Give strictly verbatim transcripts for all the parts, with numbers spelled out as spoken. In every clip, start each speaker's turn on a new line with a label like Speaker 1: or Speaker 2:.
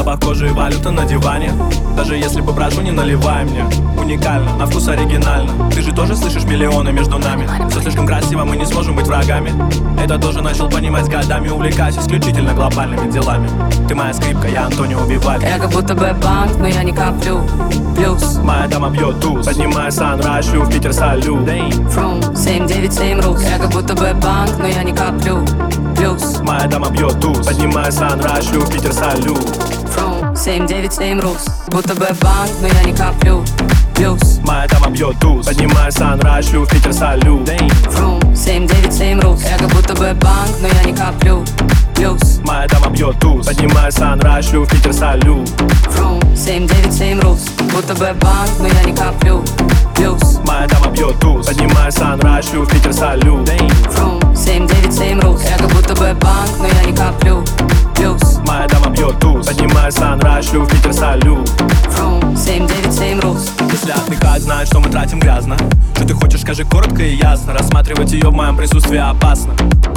Speaker 1: запах кожи и валюта на диване. Даже если попрошу, не наливай мне. Уникально, на вкус оригинально. Ты же тоже слышишь миллионы между нами. Все слишком красиво, мы не сможем быть врагами. Это тоже начал понимать с годами. Увлекаюсь исключительно глобальными делами. Ты моя скрипка, я Антонио Вивальди.
Speaker 2: Я как будто бы банк, но я не коплю. Плюс
Speaker 1: моя дама бьет туз, поднимая санрайз, шлю в Питер салют.
Speaker 2: Фрум, семь девять семь рус. Я как будто бы банк, но я не коплю. Плюс
Speaker 1: моя дама бьет туз, поднимая санрайз, шлю в Питер салют.
Speaker 2: Фрум, семь девять семь рус. Будто бы банк, но я не коплю. Плюс
Speaker 1: моя дама бьет туз, поднимая санрайз, шлю в Питер салют.
Speaker 2: Фрум, семь девять семь рус. Я как будто бы банк, но я не коплю. Плюс
Speaker 1: моя дама бьет туз, поднимая санрайз, шлю в Питер салют.
Speaker 2: Фрум, семь девять семь рус. Будто бы банк, но я не коплю. Плюс
Speaker 1: моя дама бьет туз, поднимая санрайз, шлю в Питер салют.
Speaker 2: Фрум, семь девять семь рус. Я как будто бы банк, но я не коплю. Плюс
Speaker 1: моя дама бьет туз, поднимая санрайз, шлю в Питер салют.
Speaker 2: Фрум, семь девять семь рус.
Speaker 1: Если отдыхать, знает, что мы тратим грязно. Что ты хочешь, скажи коротко и ясно. Рассматривать ее в моем присутствии опасно.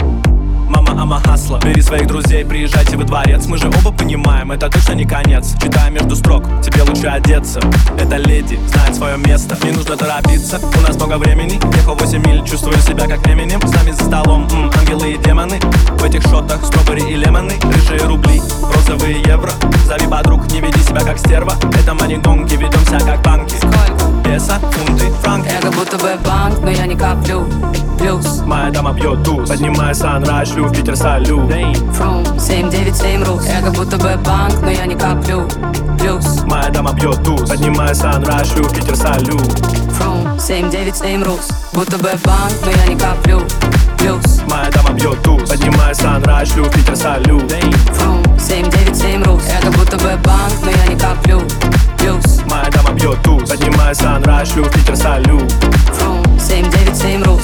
Speaker 1: Мама, ама хасла, бери своих друзей, приезжайте во дворец. Мы же оба понимаем, это точно не конец. Читая между строк, тебе лучше одеться. Эта леди знает свое место, не нужно торопиться. У нас много времени, ехал восемь миль, чувствую себя как Эминем. С нами за столом, м, ангелы и демоны. В этих шотах стробери и лемоны. Рыжие рубли, розовые евро. Зови подруг, не веди себя как стерва. Это манигонки, ведем себя как банки.
Speaker 2: Сколько?
Speaker 1: Песо, фунты, франки.
Speaker 2: Я как будто бы банк, но я не коплю. Плюс
Speaker 1: моя дама бьет туз, поднимая санрайз, шлю в Питер салют.
Speaker 2: Фрум, семь девять семь рус. Я как будто бы банк, но я не коплю. Плюс
Speaker 1: моя дама бьет туз, поднимая санрайз, шлю в Питер салют.
Speaker 2: Фрум, семь девять семь рус. Будто бы банк, но я не коплю. Плюс
Speaker 1: моя дама бьет туз, поднимая санрайз, шлю в Питер салют.
Speaker 2: Фрум, семь девять семь рус. Я как будто бы банк, но я не коплю. Плюс
Speaker 1: моя дама бьет туз, поднимая санрайз, шлю в Питер салют.
Speaker 2: Фрум, семь девять семь рус.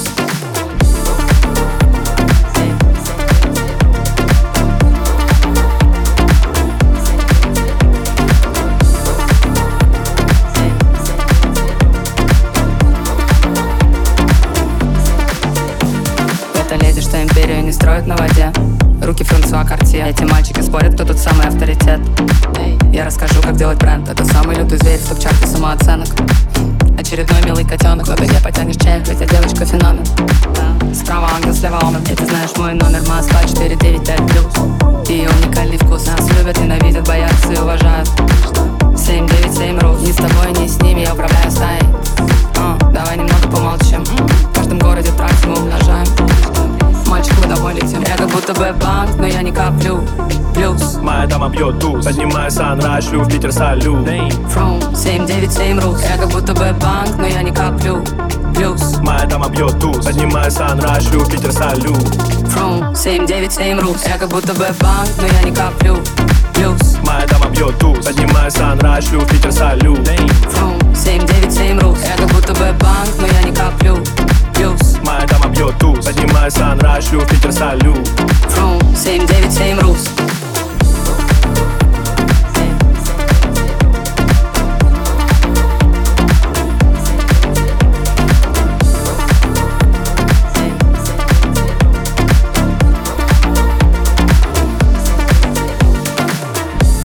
Speaker 2: Леди, что империю не строят на воде. Руки Франсуа Картье. Эти мальчики спорят, кто тут самый авторитет. Я расскажу, как делать бренд. Это самый лютый зверь в топ-чарте самооценок. Очередной милый котенок, но ты не потянешь чек, ведь я девочка феномен. Справа ангел, слева омен. И ты знаешь мой номер, Москва четыре девять пять плюс. И уникальный вкус. Нас любят, ненавидят, боятся и уважают. семь девять семь рус. Ни с тобой, ни с ними, я управляю стаей. uh, Давай немного помолчим. В каждом городе тракс мы умножаем. Мальчик, мы домой летим. Я как будто бы банк, но я не коплю. Плюс
Speaker 1: моя дама бьет туз, поднимая санрайз, шлю в Питер салют.
Speaker 2: Фрум, семь девять семь рус. Я как будто бы банк, но я не коплю. Плюс
Speaker 1: моя дама бьет туз, поднимая санрайз, шлю в Питер салют.
Speaker 2: Фрум, семь девять семь рус. Я как будто бы банк, но я не коплю. Плюс
Speaker 1: моя дама бьет туз, поднимая санрайз, шлю в Питер салют.
Speaker 2: Фрум, семь девять семь рус. Я как будто бы банк, но я не коплю. Плюс
Speaker 1: моя дама бьет туз, поднимая санрайз, шлю в Питер салют.
Speaker 2: Фрум, семь девять